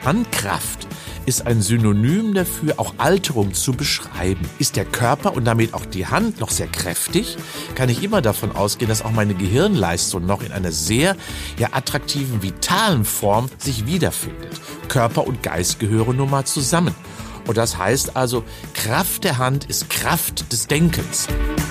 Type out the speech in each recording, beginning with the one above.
Handkraft ist ein Synonym dafür, auch Alterung zu beschreiben. Ist der Körper und damit auch die Hand noch sehr kräftig, kann ich immer davon ausgehen, dass auch meine Gehirnleistung noch in einer sehr attraktiven, vitalen Form sich wiederfindet. Körper und Geist gehören nun mal zusammen. Und das heißt also, Kraft der Hand ist Kraft des Denkens.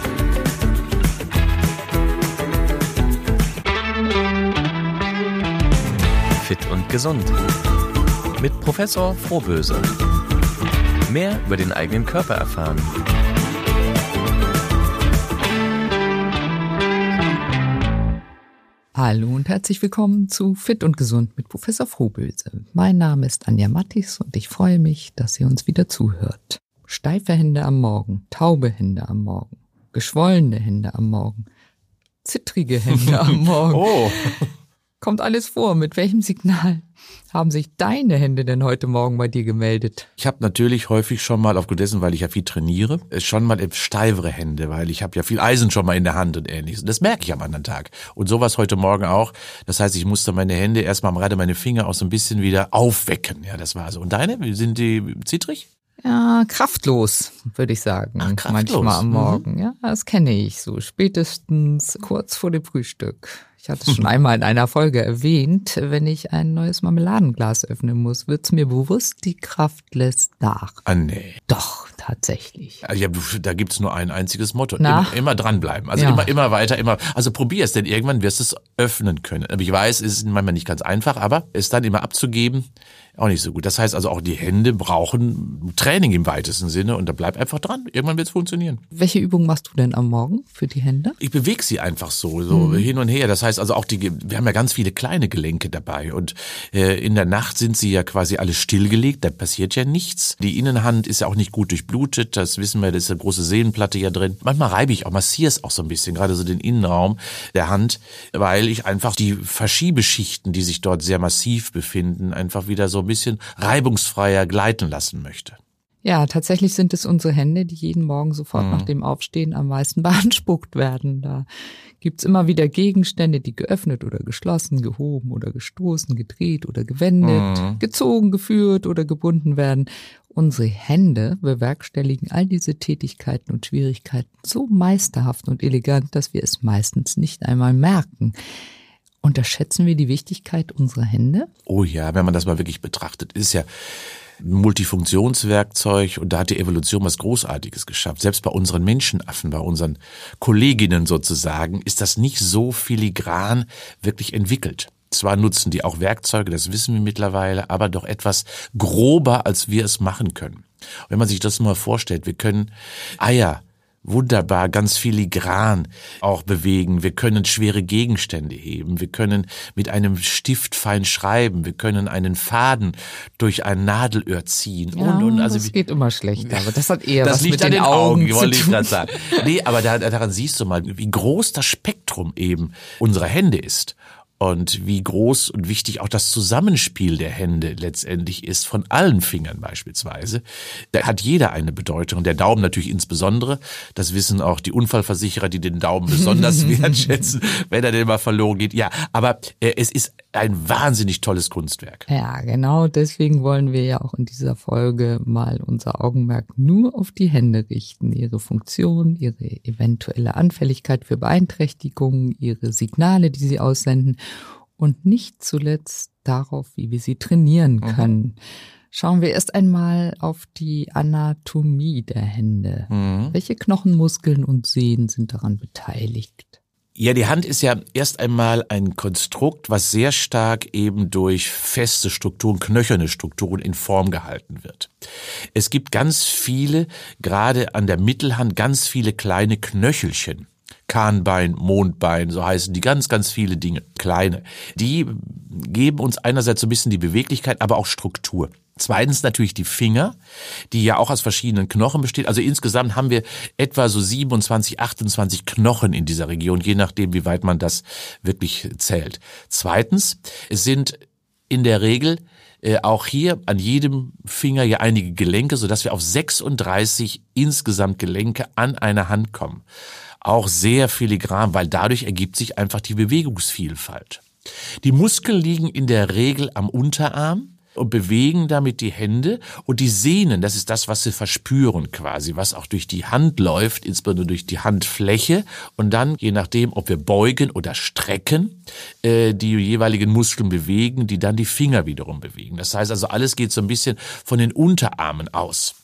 Fit und gesund. Mit Professor Frohböse. Mehr über den eigenen Körper erfahren. Hallo und herzlich willkommen zu Fit und Gesund mit Professor Frohböse. Mein Name ist Anja Mattis und ich freue mich, dass ihr uns wieder zuhört. Steife Hände am Morgen, taube Hände am Morgen, geschwollene Hände am Morgen, zittrige Hände am Morgen. Oh. Kommt alles vor. Mit welchem Signal haben sich deine Hände denn heute Morgen bei dir gemeldet? Ich habe natürlich häufig schon mal, aufgrund dessen, weil ich ja viel trainiere, schon mal steifere Hände, weil ich habe ja viel Eisen schon mal in der Hand und ähnliches. Und das merke ich am anderen Tag. Und sowas heute Morgen auch. Das heißt, ich musste meine Hände erstmal gerade meine Finger auch so ein bisschen wieder aufwecken. Ja, das war so. Und deine, sind die zittrig? Ja, kraftlos, würde ich sagen. Ach, kraftlos. Manchmal am Morgen. Ja, das kenne ich so. Spätestens kurz vor dem Frühstück. Ich hatte es schon einmal in einer Folge erwähnt, wenn ich ein neues Marmeladenglas öffnen muss, wird's mir bewusst, die Kraft lässt nach. Ah, nee. Doch, tatsächlich. Also, ja, da gibt's nur ein einziges Motto. Na? Immer dranbleiben. Also Ja. immer weiter, immer. Also probier es, denn irgendwann wirst du es öffnen können. Aber ich weiß, es ist manchmal nicht ganz einfach, aber es dann immer abzugeben, auch nicht so gut. Das heißt also, auch die Hände brauchen Training im weitesten Sinne und da bleib einfach dran. Irgendwann wird's funktionieren. Welche Übung machst du denn am Morgen für die Hände? Ich bewege sie einfach so hin und her. Das heißt also auch wir haben ja ganz viele kleine Gelenke dabei und in der Nacht sind sie ja quasi alle stillgelegt, da passiert ja nichts. Die Innenhand ist ja auch nicht gut durchblutet, das wissen wir, da ist eine große Sehnenplatte ja drin. Manchmal reibe ich auch, massiere es auch so ein bisschen, gerade so den Innenraum der Hand, weil ich einfach die Verschiebeschichten, die sich dort sehr massiv befinden, einfach wieder so ein bisschen reibungsfreier gleiten lassen möchte. Ja, tatsächlich sind es unsere Hände, die jeden Morgen sofort nach dem Aufstehen am meisten beansprucht werden. Da gibt's immer wieder Gegenstände, die geöffnet oder geschlossen, gehoben oder gestoßen, gedreht oder gewendet, gezogen, geführt oder gebunden werden. Unsere Hände bewerkstelligen all diese Tätigkeiten und Schwierigkeiten so meisterhaft und elegant, dass wir es meistens nicht einmal merken. Unterschätzen wir die Wichtigkeit unserer Hände? Oh ja, wenn man das mal wirklich betrachtet, ist ja ein Multifunktionswerkzeug und da hat die Evolution was Großartiges geschafft. Selbst bei unseren Menschenaffen, bei unseren Kolleginnen sozusagen, ist das nicht so filigran wirklich entwickelt. Zwar nutzen die auch Werkzeuge, das wissen wir mittlerweile, aber doch etwas grober, als wir es machen können. Und wenn man sich das mal vorstellt, wir können Eier wunderbar, ganz filigran auch bewegen. Wir können schwere Gegenstände heben. Wir können mit einem Stift fein schreiben. Wir können einen Faden durch ein Nadelöhr ziehen. Ja, Also das geht immer schlechter, aber das hat eher das was liegt mit an den Augen zu wollte ich tun. gerade sagen. Nee, aber daran siehst du mal, wie groß das Spektrum eben unserer Hände ist. Und wie groß und wichtig auch das Zusammenspiel der Hände letztendlich ist, von allen Fingern beispielsweise. Da hat jeder eine Bedeutung, der Daumen natürlich insbesondere. Das wissen auch die Unfallversicherer, die den Daumen besonders wertschätzen, wenn er denn mal verloren geht. Ja, aber es ist ein wahnsinnig tolles Kunstwerk. Ja, genau, deswegen wollen wir ja auch in dieser Folge mal unser Augenmerk nur auf die Hände richten, ihre Funktion, ihre eventuelle Anfälligkeit für Beeinträchtigungen, ihre Signale, die sie aussenden und nicht zuletzt darauf, wie wir sie trainieren können. Schauen wir erst einmal auf die Anatomie der Hände. Welche Knochenmuskeln und Sehnen sind daran beteiligt? Ja, die Hand ist ja erst einmal ein Konstrukt, was sehr stark eben durch feste Strukturen, knöcherne Strukturen in Form gehalten wird. Es gibt ganz viele, gerade an der Mittelhand, ganz viele kleine Knöchelchen. Kahnbein, Mondbein, so heißen die, ganz, ganz viele Dinge, kleine. Die geben uns einerseits so ein bisschen die Beweglichkeit, aber auch Struktur. Zweitens natürlich die Finger, die ja auch aus verschiedenen Knochen besteht. Also insgesamt haben wir etwa so 27, 28 Knochen in dieser Region, je nachdem, wie weit man das wirklich zählt. Zweitens, es sind in der Regel auch hier an jedem Finger ja einige Gelenke, sodass wir auf 36 insgesamt Gelenke an einer Hand kommen. Auch sehr filigran, weil dadurch ergibt sich einfach die Bewegungsvielfalt. Die Muskeln liegen in der Regel am Unterarm, und bewegen damit die Hände und die Sehnen, das ist das, was sie verspüren quasi, was auch durch die Hand läuft, insbesondere durch die Handfläche und dann, je nachdem, ob wir beugen oder strecken, die jeweiligen Muskeln bewegen, die dann die Finger wiederum bewegen. Das heißt also, alles geht so ein bisschen von den Unterarmen aus.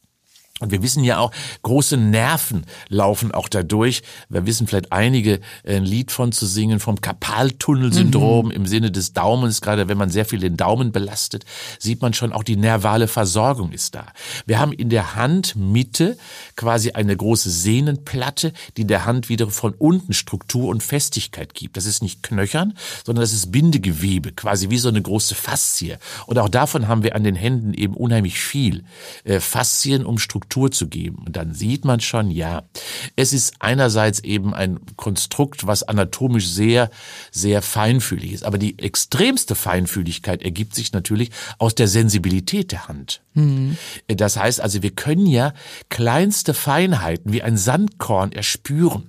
Und wir wissen ja auch, große Nerven laufen auch dadurch. Wir wissen vielleicht einige ein Lied von zu singen vom Karpaltunnelsyndrom im Sinne des Daumens. Gerade wenn man sehr viel den Daumen belastet, sieht man schon auch die nervale Versorgung ist da. Wir haben in der Handmitte quasi eine große Sehnenplatte, die der Hand wieder von unten Struktur und Festigkeit gibt. Das ist nicht knöchern, sondern das ist Bindegewebe, quasi wie so eine große Faszie. Und auch davon haben wir an den Händen eben unheimlich viel. Faszien, um Struktur zu geben. Und dann sieht man schon, ja, es ist einerseits eben ein Konstrukt, was anatomisch sehr, sehr feinfühlig ist. Aber die extremste Feinfühligkeit ergibt sich natürlich aus der Sensibilität der Hand. Das heißt also, wir können ja kleinste Feinheiten wie ein Sandkorn erspüren.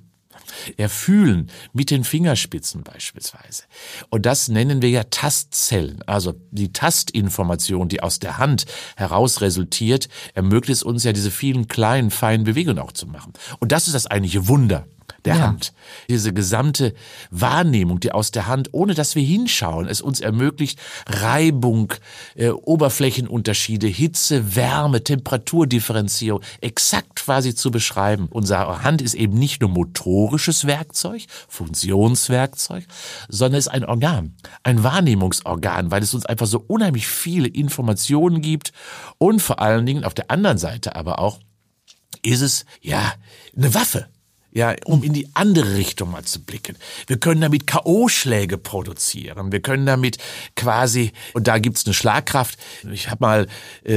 Erfühlen mit den Fingerspitzen beispielsweise. Und das nennen wir ja Tastzellen. Also die Tastinformation, die aus der Hand heraus resultiert, ermöglicht es uns ja diese vielen kleinen, feinen Bewegungen auch zu machen. Und das ist das eigentliche Wunder der Hand. Diese gesamte Wahrnehmung, die aus der Hand, ohne dass wir hinschauen, es uns ermöglicht, Reibung, Oberflächenunterschiede, Hitze, Wärme, Temperaturdifferenzierung exakt quasi zu beschreiben. Unsere Hand ist eben nicht nur motorisches Werkzeug, Funktionswerkzeug, sondern es ist ein Organ, ein Wahrnehmungsorgan, weil es uns einfach so unheimlich viele Informationen gibt und vor allen Dingen auf der anderen Seite aber auch ist es ja eine Waffe. Ja, um in die andere Richtung mal zu blicken. Wir können damit K.O.-Schläge produzieren. Wir können damit quasi, und da gibt's eine Schlagkraft. Ich habe mal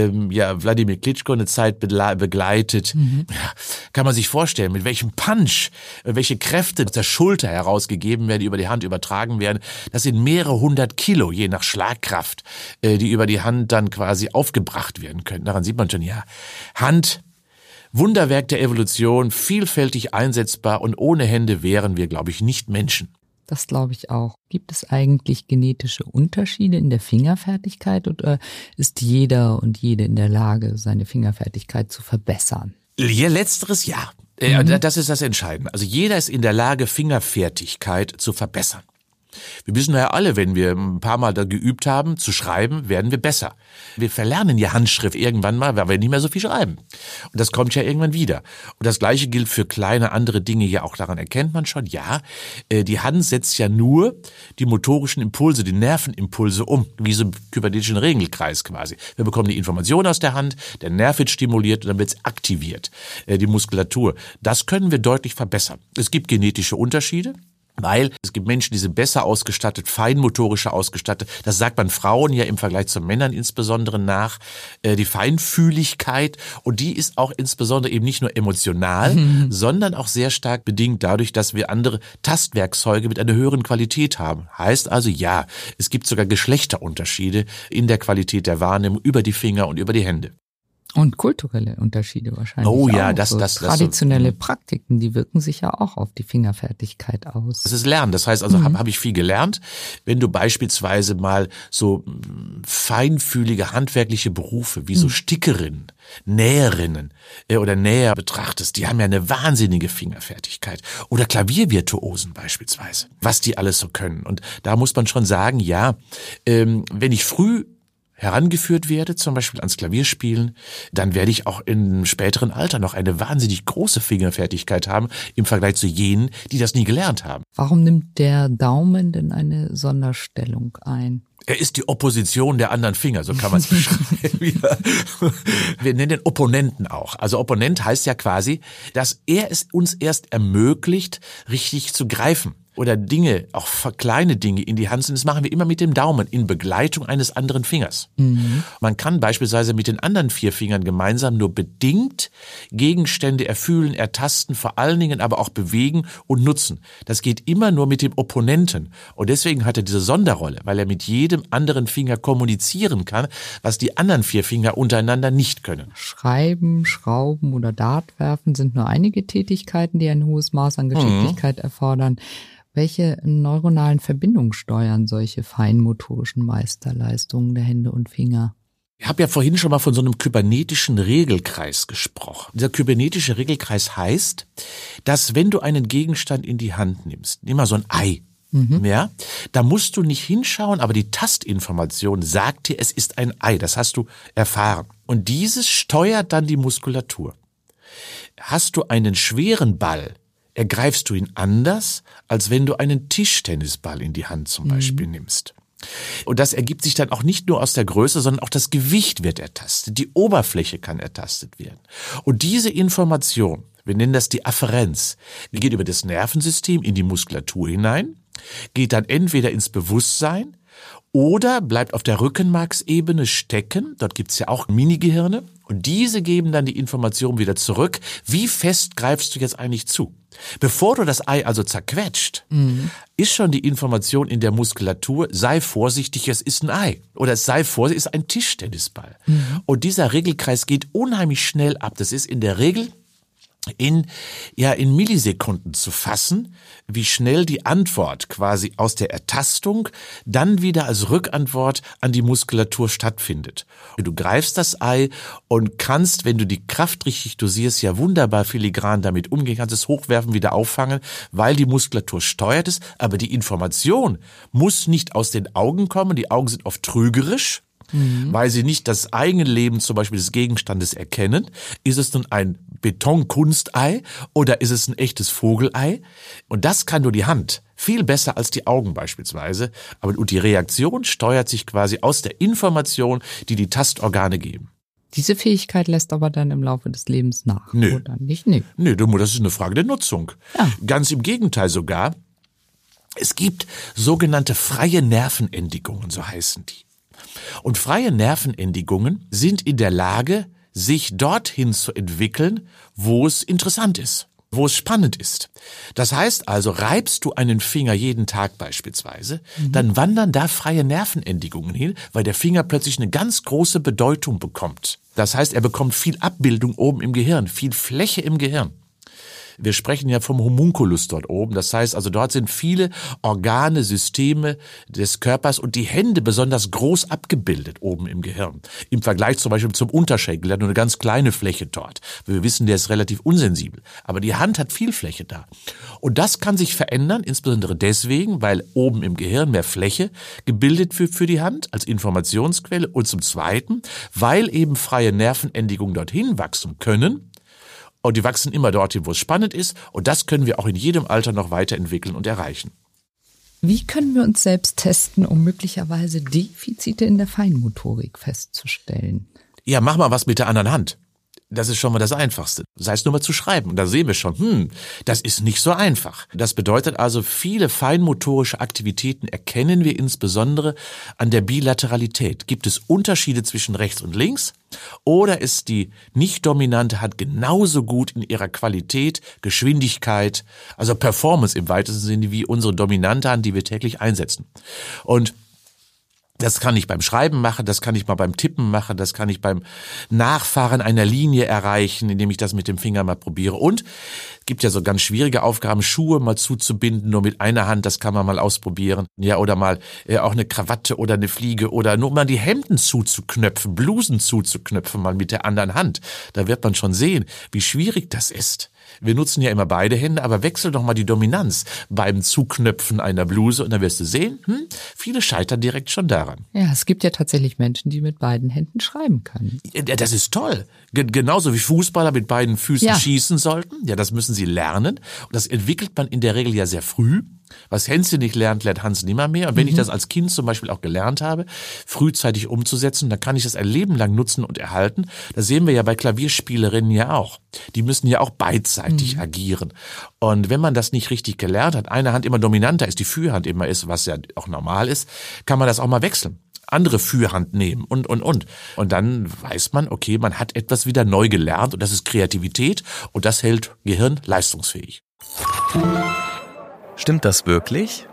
Wladimir Klitschko eine Zeit begleitet. Ja, kann man sich vorstellen, mit welchem Punch, welche Kräfte aus der Schulter herausgegeben werden, die über die Hand übertragen werden. Das sind mehrere 100 Kilo, je nach Schlagkraft, die über die Hand dann quasi aufgebracht werden können. Daran sieht man schon, ja, Hand, Wunderwerk der Evolution, vielfältig einsetzbar und ohne Hände wären wir, glaube ich, nicht Menschen. Das glaube ich auch. Gibt es eigentlich genetische Unterschiede in der Fingerfertigkeit oder ist jeder und jede in der Lage, seine Fingerfertigkeit zu verbessern? Ja, letzteres ja. Das ist das Entscheidende. Also jeder ist in der Lage, Fingerfertigkeit zu verbessern. Wir wissen ja alle, wenn wir ein paar Mal da geübt haben, zu schreiben, werden wir besser. Wir verlernen ja Handschrift irgendwann mal, weil wir nicht mehr so viel schreiben. Und das kommt ja irgendwann wieder. Und das Gleiche gilt für kleine andere Dinge ja auch. Daran erkennt man schon, ja, die Hand setzt ja nur die motorischen Impulse, die Nervenimpulse um, wie so ein kybernetischen Regelkreis quasi. Wir bekommen die Information aus der Hand, der Nerv wird stimuliert und dann wird es aktiviert, die Muskulatur. Das können wir deutlich verbessern. Es gibt genetische Unterschiede. Weil es gibt Menschen, die sind besser ausgestattet, feinmotorischer ausgestattet. Das sagt man Frauen ja im Vergleich zu Männern insbesondere nach. Die Feinfühligkeit, und die ist auch insbesondere eben nicht nur emotional, sondern auch sehr stark bedingt dadurch, dass wir andere Tastwerkzeuge mit einer höheren Qualität haben. Heißt also, ja, es gibt sogar Geschlechterunterschiede in der Qualität der Wahrnehmung über die Finger und über die Hände. Und kulturelle Unterschiede wahrscheinlich. Oh ja, auch. das traditionelle Praktiken, die wirken sich ja auch auf die Fingerfertigkeit aus. Das ist Lernen. Das heißt also, habe ich viel gelernt. Wenn du beispielsweise mal so feinfühlige handwerkliche Berufe wie so Stickerinnen, Näherinnen oder Näher betrachtest, die haben ja eine wahnsinnige Fingerfertigkeit. Oder Klaviervirtuosen beispielsweise, was die alles so können. Und da muss man schon sagen, ja, wenn ich früh herangeführt werde, zum Beispiel ans Klavierspielen, dann werde ich auch im späteren Alter noch eine wahnsinnig große Fingerfertigkeit haben im Vergleich zu jenen, die das nie gelernt haben. Warum nimmt der Daumen denn eine Sonderstellung ein? Er ist die Opposition der anderen Finger, so kann man es beschreiben. Wir nennen den Opponenten auch. Also Opponent heißt ja quasi, dass er es uns erst ermöglicht, richtig zu greifen. Oder Dinge, auch kleine Dinge in die Hand sind, das machen wir immer mit dem Daumen in Begleitung eines anderen Fingers. Man kann beispielsweise mit den anderen 4 Fingern gemeinsam nur bedingt Gegenstände erfühlen, ertasten, vor allen Dingen aber auch bewegen und nutzen. Das geht immer nur mit dem Opponenten. Und deswegen hat er diese Sonderrolle, weil er mit jedem anderen Finger kommunizieren kann, was die anderen 4 Finger untereinander nicht können. Schreiben, Schrauben oder Dart werfen sind nur einige Tätigkeiten, die ein hohes Maß an Geschicklichkeit erfordern. Welche neuronalen Verbindungen steuern solche feinmotorischen Meisterleistungen der Hände und Finger? Ich habe ja vorhin schon mal von so einem kybernetischen Regelkreis gesprochen. Dieser kybernetische Regelkreis heißt, dass wenn du einen Gegenstand in die Hand nimmst, nimm mal so ein Ei, ja, da musst du nicht hinschauen, aber die Tastinformation sagt dir, es ist ein Ei, das hast du erfahren. Und dieses steuert dann die Muskulatur. Hast du einen schweren Ball, ergreifst du ihn anders, als wenn du einen Tischtennisball in die Hand zum Beispiel nimmst. Und das ergibt sich dann auch nicht nur aus der Größe, sondern auch das Gewicht wird ertastet. Die Oberfläche kann ertastet werden. Und diese Information, wir nennen das die Afferenz, die geht über das Nervensystem in die Muskulatur hinein, geht dann entweder ins Bewusstsein oder bleibt auf der Rückenmarksebene stecken. Dort gibt's ja auch Minigehirne. Und diese geben dann die Information wieder zurück. Wie fest greifst du jetzt eigentlich zu? Bevor du das Ei also zerquetscht, ist schon die Information in der Muskulatur, sei vorsichtig, es ist ein Ei. Oder es sei vorsichtig, es ist ein Tischtennisball. Und dieser Regelkreis geht unheimlich schnell ab. Das ist in der Regel in Millisekunden zu fassen, wie schnell die Antwort quasi aus der Ertastung dann wieder als Rückantwort an die Muskulatur stattfindet. Du greifst das Ei und kannst, wenn du die Kraft richtig dosierst, ja wunderbar filigran damit umgehen, kannst es hochwerfen, wieder auffangen, weil die Muskulatur steuert es, aber die Information muss nicht aus den Augen kommen, die Augen sind oft trügerisch, weil sie nicht das eigene Leben zum Beispiel des Gegenstandes erkennen. Ist es nun ein Betonkunstei oder ist es ein echtes Vogelei? Und das kann nur die Hand. Viel besser als die Augen beispielsweise. Und die Reaktion steuert sich quasi aus der Information, die die Tastorgane geben. Diese Fähigkeit lässt aber dann im Laufe des Lebens nach. Nö. Oder nicht? Nee. Nö, das ist eine Frage der Nutzung. Ja. Ganz im Gegenteil sogar. Es gibt sogenannte freie Nervenendigungen, so heißen die. Und freie Nervenendigungen sind in der Lage, sich dorthin zu entwickeln, wo es interessant ist, wo es spannend ist. Das heißt also, reibst du einen Finger jeden Tag beispielsweise, dann wandern da freie Nervenendigungen hin, weil der Finger plötzlich eine ganz große Bedeutung bekommt. Das heißt, er bekommt viel Abbildung oben im Gehirn, viel Fläche im Gehirn. Wir sprechen ja vom Homunculus dort oben. Das heißt also, dort sind viele Organe, Systeme des Körpers und die Hände besonders groß abgebildet oben im Gehirn. Im Vergleich zum Beispiel zum Unterschenkel, der hat nur eine ganz kleine Fläche dort. Wir wissen, der ist relativ unsensibel. Aber die Hand hat viel Fläche da. Und das kann sich verändern, insbesondere deswegen, weil oben im Gehirn mehr Fläche gebildet wird für die Hand als Informationsquelle. Und zum Zweiten, weil eben freie Nervenendigungen dorthin wachsen können. Und die wachsen immer dorthin, wo es spannend ist. Und das können wir auch in jedem Alter noch weiterentwickeln und erreichen. Wie können wir uns selbst testen, um möglicherweise Defizite in der Feinmotorik festzustellen? Ja, mach mal was mit der anderen Hand. Das ist schon mal das Einfachste. Sei es nur mal zu schreiben. Und da sehen wir schon, das ist nicht so einfach. Das bedeutet also, viele feinmotorische Aktivitäten erkennen wir insbesondere an der Bilateralität. Gibt es Unterschiede zwischen rechts und links? Oder ist die nicht dominante Hand genauso gut in ihrer Qualität, Geschwindigkeit, also Performance im weitesten Sinne wie unsere dominante Hand, die wir täglich einsetzen? Und das kann ich beim Schreiben machen, das kann ich mal beim Tippen machen, das kann ich beim Nachfahren einer Linie erreichen, indem ich das mit dem Finger mal probiere. Und es gibt ja so ganz schwierige Aufgaben, Schuhe mal zuzubinden, nur mit einer Hand, das kann man mal ausprobieren. Ja, oder mal auch eine Krawatte oder eine Fliege oder nur mal die Hemden zuzuknöpfen, Blusen zuzuknöpfen, mal mit der anderen Hand. Da wird man schon sehen, wie schwierig das ist. Wir nutzen ja immer beide Hände, aber wechsel doch mal die Dominanz beim Zuknöpfen einer Bluse und dann wirst du sehen, viele scheitern direkt schon daran. Ja, es gibt ja tatsächlich Menschen, die mit beiden Händen schreiben können. Das ist toll. Genauso wie Fußballer mit beiden Füßen schießen sollten. Ja, das müssen sie lernen. Und das entwickelt man in der Regel ja sehr früh. Was Hänschen nicht lernt, lernt Hans nimmermehr. Und wenn ich das als Kind zum Beispiel auch gelernt habe, frühzeitig umzusetzen, dann kann ich das ein Leben lang nutzen und erhalten. Das sehen wir ja bei Klavierspielerinnen ja auch. Die müssen ja auch beidseitig agieren. Und wenn man das nicht richtig gelernt hat, eine Hand immer dominanter ist, die Führhand immer ist, was ja auch normal ist, kann man das auch mal wechseln. Andere Führhand nehmen und. Und dann weiß man, okay, man hat etwas wieder neu gelernt und das ist Kreativität und das hält Gehirn leistungsfähig. Stimmt das wirklich?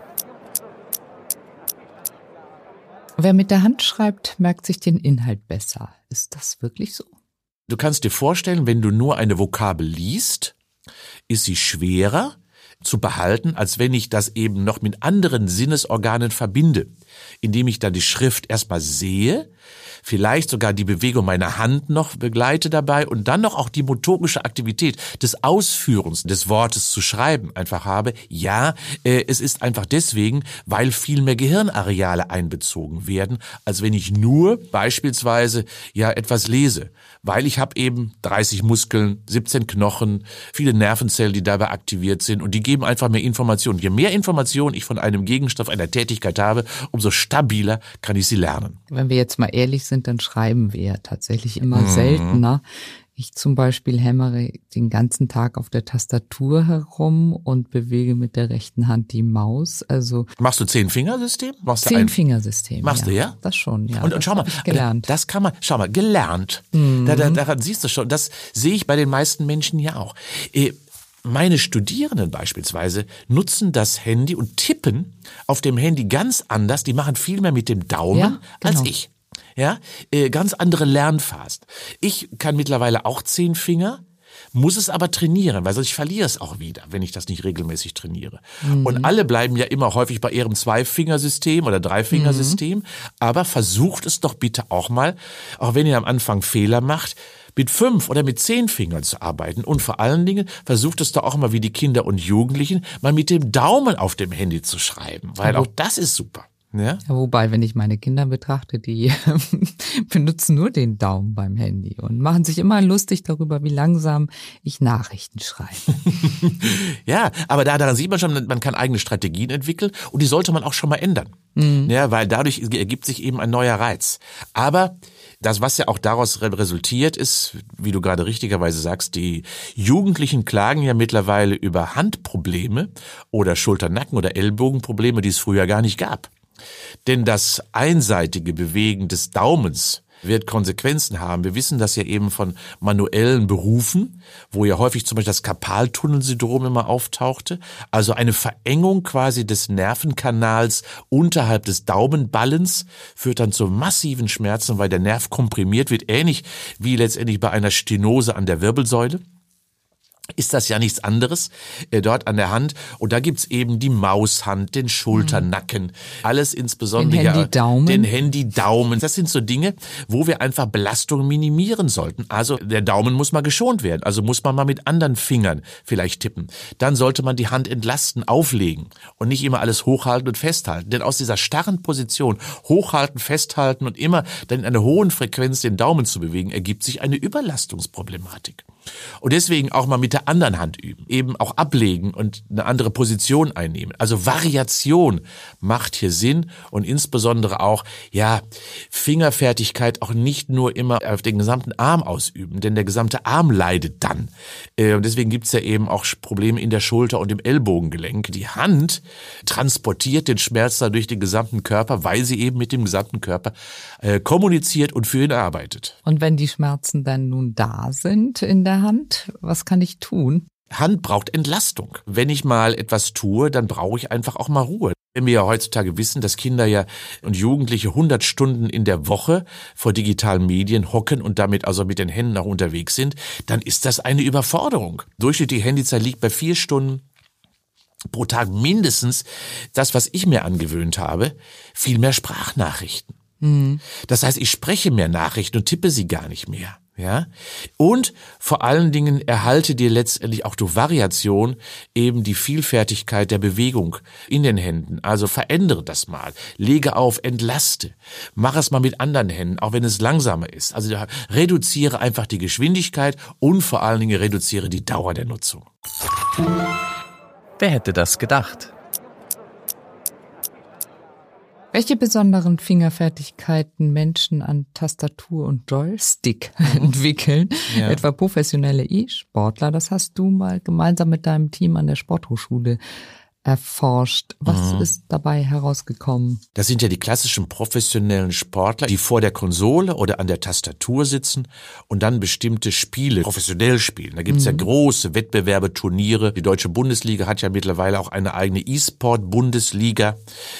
Wer mit der Hand schreibt, merkt sich den Inhalt besser. Ist das wirklich so? Du kannst dir vorstellen, wenn du nur eine Vokabel liest, ist sie schwerer, zu behalten, als wenn ich das eben noch mit anderen Sinnesorganen verbinde, indem ich dann die Schrift erstmal sehe, vielleicht sogar die Bewegung meiner Hand noch begleite dabei und dann noch auch die motorische Aktivität des Ausführens des Wortes zu schreiben einfach habe. Ja, es ist einfach deswegen, weil viel mehr Gehirnareale einbezogen werden, als wenn ich nur beispielsweise etwas lese. Weil ich habe eben 30 Muskeln, 17 Knochen, viele Nervenzellen, die dabei aktiviert sind und die geben einfach mehr Informationen. Je mehr Informationen ich von einem Gegenstand, einer Tätigkeit habe, umso stabiler kann ich sie lernen. Wenn wir jetzt mal ehrlich sind, dann schreiben wir ja tatsächlich immer seltener. Ich zum Beispiel hämmere den ganzen Tag auf der Tastatur herum und bewege mit der rechten Hand die Maus. Also machst du 10-Fingersystem? 10-Fingersystem. Machst du, ja? Das schon, ja. Und schau mal, gelernt. Das kann man, gelernt. Daran siehst du schon, das sehe ich bei den meisten Menschen ja auch. Meine Studierenden beispielsweise nutzen das Handy und tippen auf dem Handy ganz anders. Die machen viel mehr mit dem Daumen als ich. Ja, ganz andere Lernphasen. Ich kann mittlerweile auch 10 Finger, muss es aber trainieren, weil sonst ich verliere es auch wieder, wenn ich das nicht regelmäßig trainiere. Und alle bleiben ja immer häufig bei ihrem 2-Fingersystem oder 3-Fingersystem, aber versucht es doch bitte auch mal, auch wenn ihr am Anfang Fehler macht, mit 5 oder mit 10 Fingern zu arbeiten und vor allen Dingen versucht es doch auch mal wie die Kinder und Jugendlichen, mal mit dem Daumen auf dem Handy zu schreiben, weil auch das ist super. Ja? Wobei, wenn ich meine Kinder betrachte, die benutzen nur den Daumen beim Handy und machen sich immer lustig darüber, wie langsam ich Nachrichten schreibe. Ja, aber daran sieht man schon, man kann eigene Strategien entwickeln und die sollte man auch schon mal ändern. Ja, weil dadurch ergibt sich eben ein neuer Reiz. Aber das, was ja auch daraus resultiert, ist, wie du gerade richtigerweise sagst, die Jugendlichen klagen ja mittlerweile über Handprobleme oder Schulter-Nacken- oder Ellbogenprobleme, die es früher gar nicht gab. Denn das einseitige Bewegen des Daumens wird Konsequenzen haben. Wir wissen das ja eben von manuellen Berufen, wo ja häufig zum Beispiel das Karpaltunnelsyndrom immer auftauchte. Also eine Verengung quasi des Nervenkanals unterhalb des Daumenballens führt dann zu massiven Schmerzen, weil der Nerv komprimiert wird, ähnlich wie letztendlich bei einer Stenose an der Wirbelsäule. Ist das ja nichts anderes dort an der Hand. Und da gibt's eben die Maushand, den Schulternacken, alles insbesondere den Handy-Daumen. Das sind so Dinge, wo wir einfach Belastungen minimieren sollten. Also der Daumen muss mal geschont werden. Also muss man mal mit anderen Fingern vielleicht tippen. Dann sollte man die Hand entlasten, auflegen und nicht immer alles hochhalten und festhalten. Denn aus dieser starren Position hochhalten, festhalten und immer dann in einer hohen Frequenz den Daumen zu bewegen, ergibt sich eine Überlastungsproblematik. Und deswegen auch mal mit der anderen Hand üben, eben auch ablegen und eine andere Position einnehmen. Also Variation macht hier Sinn und insbesondere auch, Fingerfertigkeit auch nicht nur immer auf den gesamten Arm ausüben, denn der gesamte Arm leidet dann. Und deswegen gibt's ja eben auch Probleme in der Schulter und im Ellbogengelenk. Die Hand transportiert den Schmerz dann durch den gesamten Körper, weil sie eben mit dem gesamten Körper kommuniziert und für ihn arbeitet. Und wenn die Schmerzen dann nun da sind in der Hand, was kann ich tun? Hand braucht Entlastung. Wenn ich mal etwas tue, dann brauche ich einfach auch mal Ruhe. Wenn wir ja heutzutage wissen, dass Kinder und Jugendliche 100 Stunden in der Woche vor digitalen Medien hocken und damit also mit den Händen auch unterwegs sind, dann ist das eine Überforderung. Durchschnittliche Handyzeit liegt bei 4 Stunden pro Tag mindestens. Das, was ich mir angewöhnt habe, viel mehr Sprachnachrichten. Das heißt, ich spreche mehr Nachrichten und tippe sie gar nicht mehr. Ja, und vor allen Dingen erhalte dir letztendlich auch durch Variation eben die Vielfältigkeit der Bewegung in den Händen. Also verändere das mal, lege auf, entlaste, mach es mal mit anderen Händen, auch wenn es langsamer ist. Also reduziere einfach die Geschwindigkeit und vor allen Dingen reduziere die Dauer der Nutzung. Wer hätte das gedacht? Welche besonderen Fingerfertigkeiten Menschen an Tastatur und Joystick entwickeln, etwa professionelle E-Sportler, das hast du mal gemeinsam mit deinem Team an der Sporthochschule erforscht. Was ist dabei herausgekommen? Das sind ja die klassischen professionellen Sportler, die vor der Konsole oder an der Tastatur sitzen und dann bestimmte Spiele professionell spielen. Da gibt's ja große Wettbewerbe, Turniere. Die Deutsche Bundesliga hat ja mittlerweile auch eine eigene E-Sport-Bundesliga,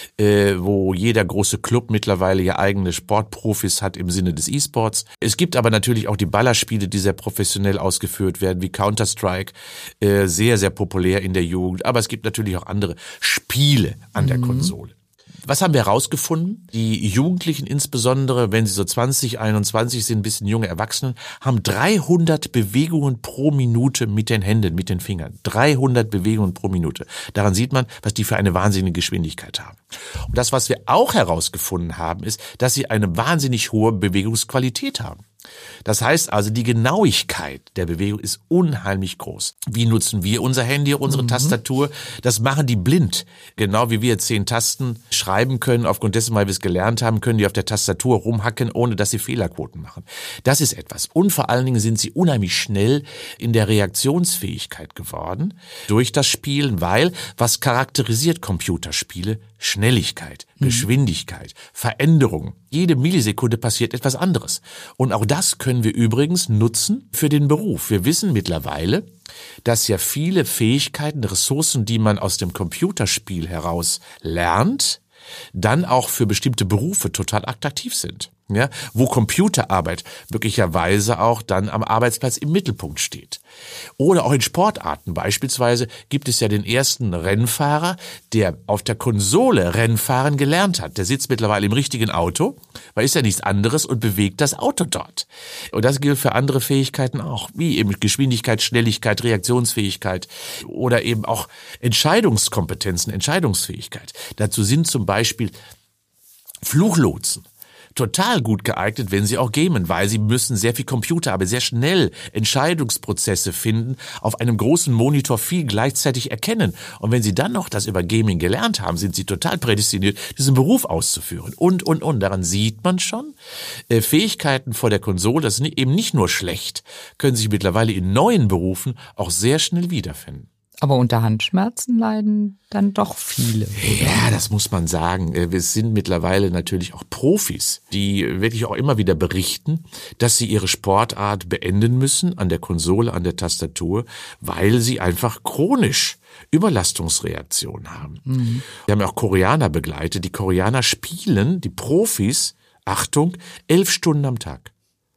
wo jeder große Club mittlerweile ja eigene Sportprofis hat im Sinne des E-Sports. Es gibt aber natürlich auch die Ballerspiele, die sehr professionell ausgeführt werden, wie Counter-Strike, sehr, sehr populär in der Jugend. Aber es gibt natürlich auch andere Spiele an der Konsole. Was haben wir herausgefunden? Die Jugendlichen insbesondere, wenn sie so 20, 21 sind, ein bisschen junge Erwachsene, haben 300 Bewegungen pro Minute mit den Händen, mit den Fingern. 300 Bewegungen pro Minute. Daran sieht man, was die für eine wahnsinnige Geschwindigkeit haben. Und das, was wir auch herausgefunden haben, ist, dass sie eine wahnsinnig hohe Bewegungsqualität haben. Das heißt also, die Genauigkeit der Bewegung ist unheimlich groß. Wie nutzen wir unser Handy, unsere Tastatur? Das machen die blind. Genau wie wir 10 Tasten schreiben können, aufgrund dessen, weil wir es gelernt haben, können die auf der Tastatur rumhacken, ohne dass sie Fehlerquoten machen. Das ist etwas. Und vor allen Dingen sind sie unheimlich schnell in der Reaktionsfähigkeit geworden durch das Spielen, weil was charakterisiert Computerspiele? Schnelligkeit, Geschwindigkeit, Veränderung. Jede Millisekunde passiert etwas anderes. Und auch das können wir übrigens nutzen für den Beruf. Wir wissen mittlerweile, dass ja viele Fähigkeiten, Ressourcen, die man aus dem Computerspiel heraus lernt, dann auch für bestimmte Berufe total attraktiv sind. Ja, wo Computerarbeit möglicherweise auch dann am Arbeitsplatz im Mittelpunkt steht. Oder auch in Sportarten. Beispielsweise gibt es ja den ersten Rennfahrer, der auf der Konsole Rennfahren gelernt hat. Der sitzt mittlerweile im richtigen Auto, weil ist ja nichts anderes und bewegt das Auto dort. Und das gilt für andere Fähigkeiten auch, wie eben Geschwindigkeit, Schnelligkeit, Reaktionsfähigkeit oder eben auch Entscheidungskompetenzen, Entscheidungsfähigkeit. Dazu sind zum Beispiel Fluglotsen total gut geeignet, wenn sie auch gamen, weil sie müssen sehr viel Computer, aber sehr schnell Entscheidungsprozesse finden, auf einem großen Monitor viel gleichzeitig erkennen. Und wenn sie dann noch das über Gaming gelernt haben, sind sie total prädestiniert, diesen Beruf auszuführen. Und. Daran sieht man schon, Fähigkeiten vor der Konsole, das ist eben nicht nur schlecht, können sich mittlerweile in neuen Berufen auch sehr schnell wiederfinden. Aber unter Handschmerzen leiden dann doch viele. Ja, das muss man sagen. Wir sind mittlerweile natürlich auch Profis, die wirklich auch immer wieder berichten, dass sie ihre Sportart beenden müssen an der Konsole, an der Tastatur, weil sie einfach chronisch Überlastungsreaktionen haben. Wir haben ja auch Koreaner begleitet. Die Koreaner spielen, die Profis, Achtung, 11 Stunden am Tag.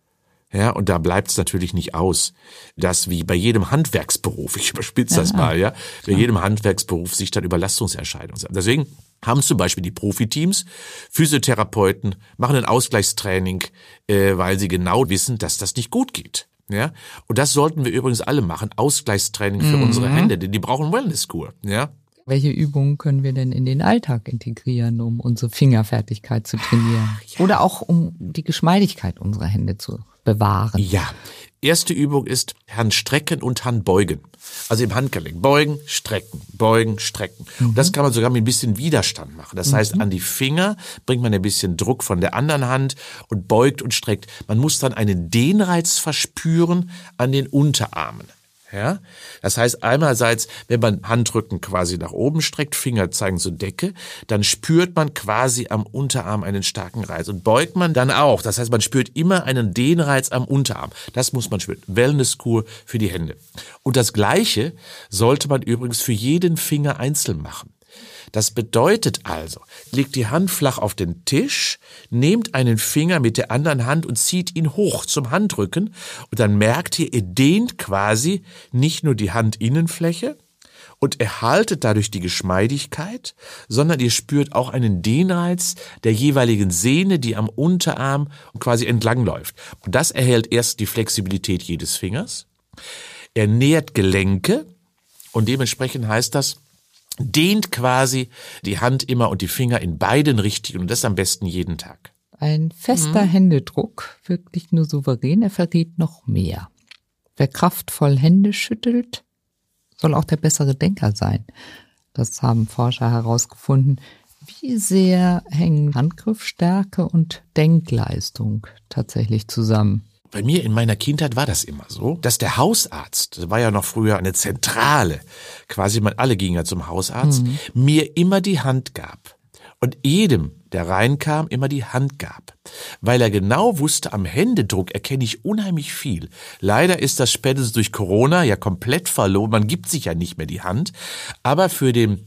Ja, und da bleibt es natürlich nicht aus, dass wie bei jedem Handwerksberuf, ich überspitze das mal, ja, bei jedem Handwerksberuf sich dann Überlastungserscheinungen sagen. Deswegen haben zum Beispiel die Profiteams, Physiotherapeuten, machen ein Ausgleichstraining, weil sie genau wissen, dass das nicht gut geht. Ja, und das sollten wir übrigens alle machen, Ausgleichstraining für unsere Hände, denn die brauchen Wellness-Kur, ja. Welche Übungen können wir denn in den Alltag integrieren, um unsere Fingerfertigkeit zu trainieren? Ja. Oder auch um die Geschmeidigkeit unserer Hände zu bewahren? Ja, erste Übung ist Handstrecken und Handbeugen. Also im Handgelenk beugen, strecken, beugen, strecken. Und das kann man sogar mit ein bisschen Widerstand machen. Das heißt, an die Finger bringt man ein bisschen Druck von der anderen Hand und beugt und streckt. Man muss dann einen Dehnreiz verspüren an den Unterarmen. Ja, das heißt einerseits, wenn man Handrücken quasi nach oben streckt, Finger zeigen zur Decke, dann spürt man quasi am Unterarm einen starken Reiz und beugt man dann auch. Das heißt, man spürt immer einen Dehnreiz am Unterarm. Das muss man spüren. Wellnesskur für die Hände. Und das Gleiche sollte man übrigens für jeden Finger einzeln machen. Das bedeutet also, legt die Hand flach auf den Tisch, nehmt einen Finger mit der anderen Hand und zieht ihn hoch zum Handrücken und dann merkt ihr dehnt quasi nicht nur die Handinnenfläche und erhaltet dadurch die Geschmeidigkeit, sondern ihr spürt auch einen Dehnreiz der jeweiligen Sehne, die am Unterarm quasi entlangläuft. Und das erhält erst die Flexibilität jedes Fingers. Er nährt Gelenke und dementsprechend heißt das, dehnt quasi die Hand immer und die Finger in beiden Richtungen und das am besten jeden Tag. Ein fester Händedruck wirkt nicht nur souverän, er verrät noch mehr. Wer kraftvoll Hände schüttelt, soll auch der bessere Denker sein. Das haben Forscher herausgefunden. Wie sehr hängen Handgriffstärke und Denkleistung tatsächlich zusammen? Bei mir in meiner Kindheit war das immer so, dass der Hausarzt, das war ja noch früher eine Zentrale, quasi alle gingen ja zum Hausarzt, mir immer die Hand gab. Und jedem, der reinkam, immer die Hand gab. Weil er genau wusste, am Händedruck erkenne ich unheimlich viel. Leider ist das spätestens durch Corona ja komplett verloren, man gibt sich ja nicht mehr die Hand. Aber für den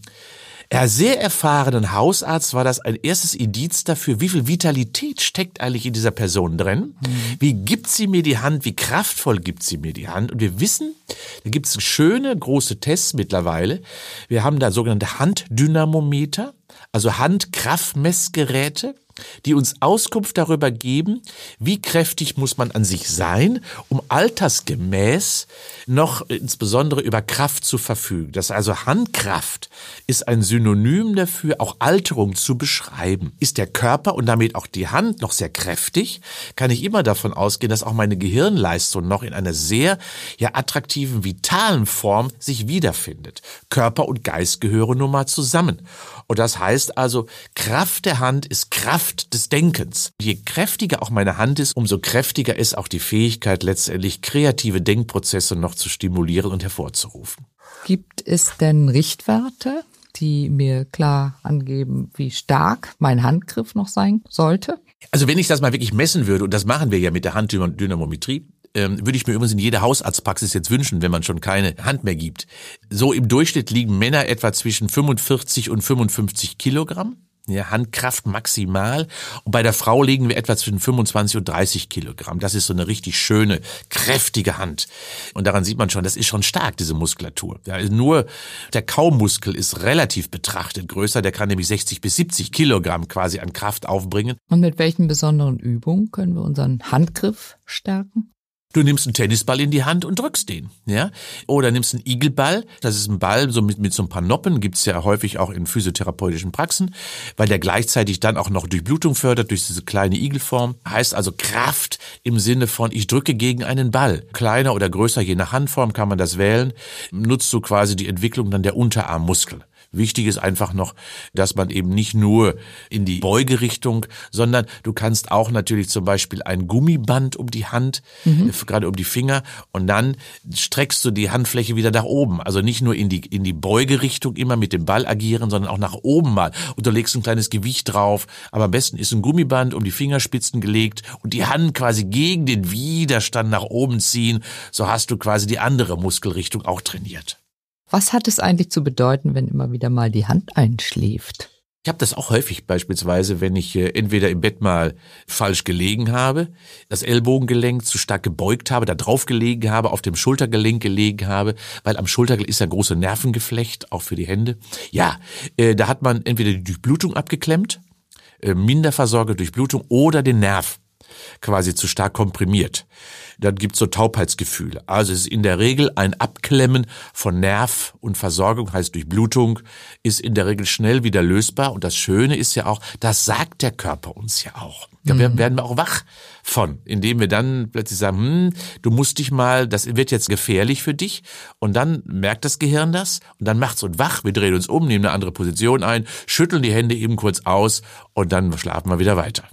sehr erfahrenen Hausarzt war das ein erstes Indiz dafür, wie viel Vitalität steckt eigentlich in dieser Person drin. Wie gibt sie mir die Hand, wie kraftvoll gibt sie mir die Hand. Und wir wissen, da gibt es schöne große Tests mittlerweile. Wir haben da sogenannte Handdynamometer, also Handkraftmessgeräte, die uns Auskunft darüber geben, wie kräftig muss man an sich sein, um altersgemäß noch insbesondere über Kraft zu verfügen. Das also Handkraft ist ein Synonym dafür, auch Alterung zu beschreiben. Ist der Körper und damit auch die Hand noch sehr kräftig, kann ich immer davon ausgehen, dass auch meine Gehirnleistung noch in einer sehr attraktiven, vitalen Form sich wiederfindet. Körper und Geist gehören nun mal zusammen. Und das heißt also, Kraft der Hand ist Kraft des Denkens. Je kräftiger auch meine Hand ist, umso kräftiger ist auch die Fähigkeit, letztendlich kreative Denkprozesse noch zu stimulieren und hervorzurufen. Gibt es denn Richtwerte, die mir klar angeben, wie stark mein Handgriff noch sein sollte? Also wenn ich das mal wirklich messen würde, und das machen wir ja mit der Handdynamometrie, würde ich mir übrigens in jeder Hausarztpraxis jetzt wünschen, wenn man schon keine Hand mehr gibt. So im Durchschnitt liegen Männer etwa zwischen 45 und 55 Kilogramm. Ja, Handkraft maximal. Und bei der Frau liegen wir etwa zwischen 25 und 30 Kilogramm. Das ist so eine richtig schöne, kräftige Hand. Und daran sieht man schon, das ist schon stark, diese Muskulatur. Ja, nur der Kaumuskel ist relativ betrachtet größer. Der kann nämlich 60 bis 70 Kilogramm quasi an Kraft aufbringen. Und mit welchen besonderen Übungen können wir unseren Handgriff stärken? Du nimmst einen Tennisball in die Hand und drückst den, ja? Oder nimmst einen Igelball, das ist ein Ball so mit so ein paar Noppen, gibt's ja häufig auch in physiotherapeutischen Praxen, weil der gleichzeitig dann auch noch Durchblutung fördert durch diese kleine Igelform. Heißt also Kraft im Sinne von, ich drücke gegen einen Ball. Kleiner oder größer, je nach Handform kann man das wählen, nutzt du quasi die Entwicklung dann der Unterarmmuskel. Wichtig ist einfach noch, dass man eben nicht nur in die Beugerichtung, sondern du kannst auch natürlich zum Beispiel ein Gummiband um die Hand, gerade um die Finger, und dann streckst du die Handfläche wieder nach oben. Also nicht nur in die Beugerichtung immer mit dem Ball agieren, sondern auch nach oben mal. Und du legst ein kleines Gewicht drauf. Aber am besten ist ein Gummiband um die Fingerspitzen gelegt und die Hand quasi gegen den Widerstand nach oben ziehen. So hast du quasi die andere Muskelrichtung auch trainiert. Was hat es eigentlich zu bedeuten, wenn immer wieder mal die Hand einschläft? Ich habe das auch häufig beispielsweise, wenn ich entweder im Bett mal falsch gelegen habe, das Ellbogengelenk zu stark gebeugt habe, da drauf gelegen habe, auf dem Schultergelenk gelegen habe, weil am Schultergelenk ist ja große Nervengeflecht, auch für die Hände. Ja, da hat man entweder die Durchblutung abgeklemmt, minder versorgte Durchblutung oder den Nerv quasi zu stark komprimiert. Dann gibt's so Taubheitsgefühle. Also es ist in der Regel ein Abklemmen von Nerv und Versorgung, heißt Durchblutung, ist in der Regel schnell wieder lösbar. Und das Schöne ist ja auch, das sagt der Körper uns ja auch. Da werden wir auch wach von, indem wir dann plötzlich sagen, du musst dich mal, das wird jetzt gefährlich für dich. Und dann merkt das Gehirn das und dann macht's uns wach. Wir drehen uns um, nehmen eine andere Position ein, schütteln die Hände eben kurz aus und dann schlafen wir wieder weiter.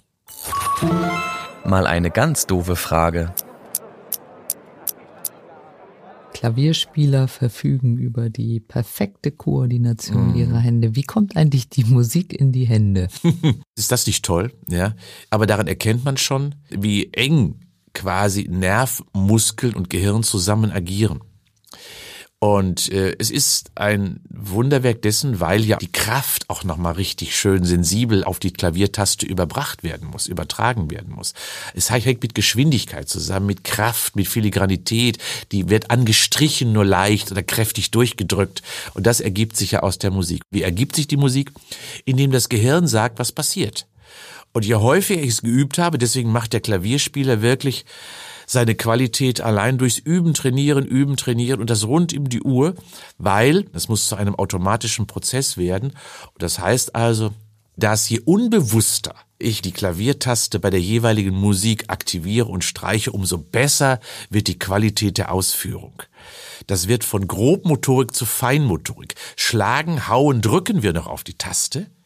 Mal eine ganz doofe Frage. Klavierspieler verfügen über die perfekte Koordination ihrer Hände. Wie kommt eigentlich die Musik in die Hände? Ist das nicht toll? Ja. Aber daran erkennt man schon, wie eng quasi Nerv, Muskel und Gehirn zusammen agieren. Und es ist ein Wunderwerk dessen, weil ja die Kraft auch nochmal richtig schön sensibel auf die Klaviertaste übertragen werden muss. Es hängt mit Geschwindigkeit zusammen, mit Kraft, mit Filigranität. Die wird angestrichen, nur leicht oder kräftig durchgedrückt. Und das ergibt sich ja aus der Musik. Wie ergibt sich die Musik? Indem das Gehirn sagt, was passiert. Und je häufiger ich es geübt habe, deswegen macht der Klavierspieler wirklich seine Qualität allein durchs Üben, Trainieren und das rund um die Uhr, weil das muss zu einem automatischen Prozess werden. Und das heißt also, dass je unbewusster ich die Klaviertaste bei der jeweiligen Musik aktiviere und streiche, umso besser wird die Qualität der Ausführung. Das wird von Grobmotorik zu Feinmotorik. Schlagen, hauen, drücken wir noch auf die Taste,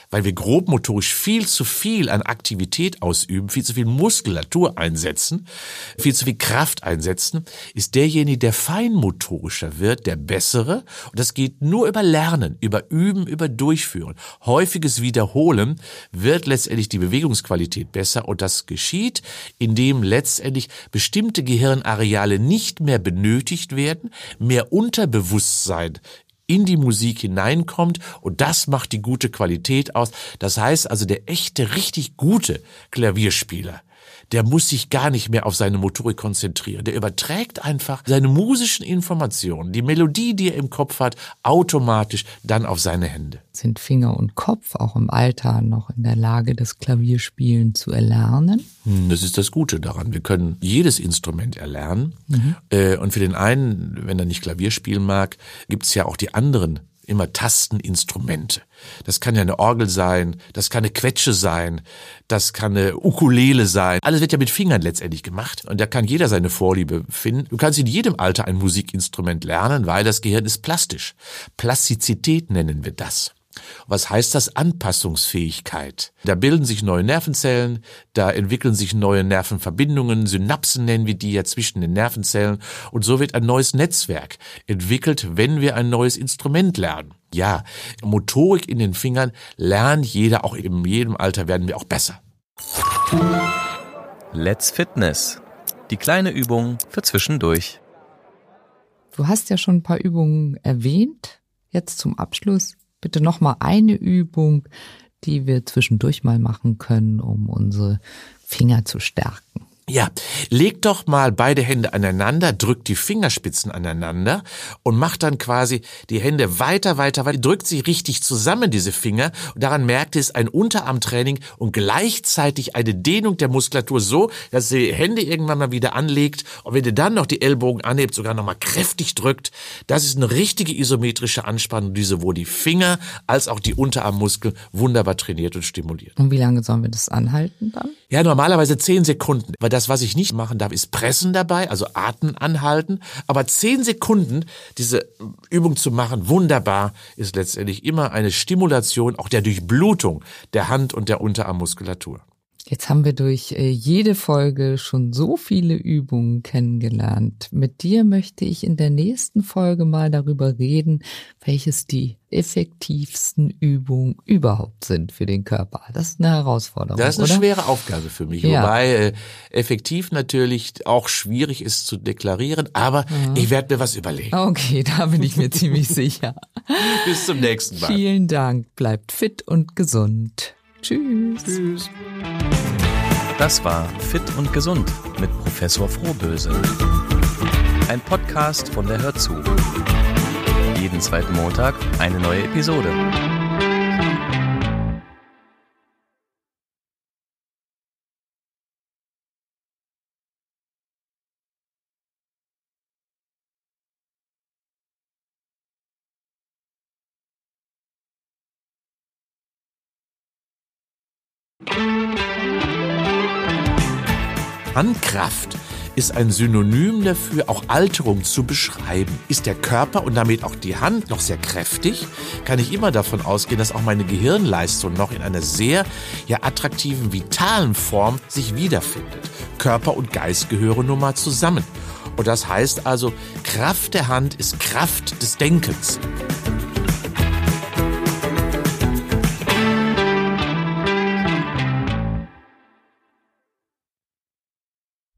weil wir grobmotorisch viel zu viel an Aktivität ausüben, viel zu viel Muskulatur einsetzen, viel zu viel Kraft einsetzen, ist derjenige, der feinmotorischer wird, der bessere. Und das geht nur über Lernen, über Üben, über Durchführen. Häufiges Wiederholen wird letztendlich die Bewegungsqualität besser und das geschieht, indem letztendlich bestimmte Gehirnareale nicht mehr benötigt werden, mehr Unterbewusstsein in die Musik hineinkommt und das macht die gute Qualität aus. Das heißt also, der echte, richtig gute Klavierspieler, der muss sich gar nicht mehr auf seine Motorik konzentrieren. Der überträgt einfach seine musischen Informationen, die Melodie, die er im Kopf hat, automatisch dann auf seine Hände. Sind Finger und Kopf auch im Alter noch in der Lage, das Klavierspielen zu erlernen? Das ist das Gute daran. Wir können jedes Instrument erlernen. Und für den einen, wenn er nicht Klavier spielen mag, gibt's ja auch die anderen immer Tasteninstrumente. Das kann ja eine Orgel sein, das kann eine Quetsche sein, das kann eine Ukulele sein. Alles wird ja mit Fingern letztendlich gemacht und da kann jeder seine Vorliebe finden. Du kannst in jedem Alter ein Musikinstrument lernen, weil das Gehirn ist plastisch. Plastizität nennen wir das. Was heißt das? Anpassungsfähigkeit. Da bilden sich neue Nervenzellen, da entwickeln sich neue Nervenverbindungen, Synapsen nennen wir die ja zwischen den Nervenzellen und so wird ein neues Netzwerk entwickelt, wenn wir ein neues Instrument lernen. Ja, Motorik in den Fingern lernt jeder, auch in jedem Alter werden wir auch besser. Let's Fitness. Die kleine Übung für zwischendurch. Du hast ja schon ein paar Übungen erwähnt. Jetzt zum Abschluss bitte noch mal eine Übung, die wir zwischendurch mal machen können, um unsere Finger zu stärken. Ja, leg doch mal beide Hände aneinander, drück die Fingerspitzen aneinander und macht dann quasi die Hände weiter, drückt sie richtig zusammen, diese Finger. Und daran merkt ihr, es ist ein Unterarmtraining und gleichzeitig eine Dehnung der Muskulatur so, dass ihr die Hände irgendwann mal wieder anlegt. Und wenn ihr dann noch die Ellbogen anhebt, sogar noch mal kräftig drückt, das ist eine richtige isometrische Anspannung, die sowohl die Finger als auch die Unterarmmuskeln wunderbar trainiert und stimuliert. Und wie lange sollen wir das anhalten dann? Ja, normalerweise 10 Sekunden. Weil das, was ich nicht machen darf, ist Pressen dabei, also Atmen anhalten. Aber 10 Sekunden, diese Übung zu machen, wunderbar, ist letztendlich immer eine Stimulation auch der Durchblutung der Hand- und der Unterarmmuskulatur. Jetzt haben wir durch jede Folge schon so viele Übungen kennengelernt. Mit dir möchte ich in der nächsten Folge mal darüber reden, welches die effektivsten Übungen überhaupt sind für den Körper. Das ist eine Herausforderung, Das ist eine oder? schwere Aufgabe für mich, Ja. Wobei effektiv natürlich auch schwierig ist zu deklarieren, aber ich werde mir was überlegen. Okay, da bin ich mir ziemlich sicher. Bis zum nächsten Mal. Vielen Dank. Bleibt fit und gesund. Tschüss. Tschüss. Das war Fit und Gesund mit Professor Frohböse. Ein Podcast von der Hör zu. Jeden zweiten Montag eine neue Episode. Handkraft ist ein Synonym dafür, auch Alterung zu beschreiben. Ist der Körper und damit auch die Hand noch sehr kräftig, kann ich immer davon ausgehen, dass auch meine Gehirnleistung noch in einer sehr attraktiven, vitalen Form sich wiederfindet. Körper und Geist gehören nun mal zusammen. Und das heißt also, Kraft der Hand ist Kraft des Denkens.